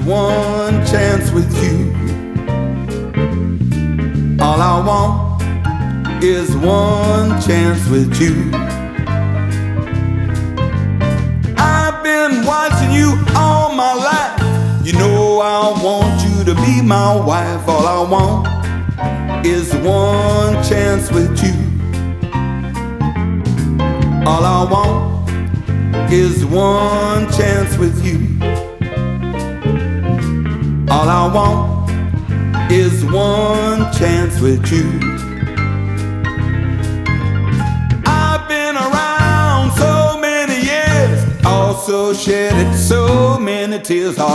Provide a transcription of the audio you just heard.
one chance with you. All I want is one chance with you. I've been watching you all my life. You know I want you to be my wife. All I want is one chance with you. All I want is one chance with you. All I want is one chance with you. I've been around so many years, also shedded so many tears.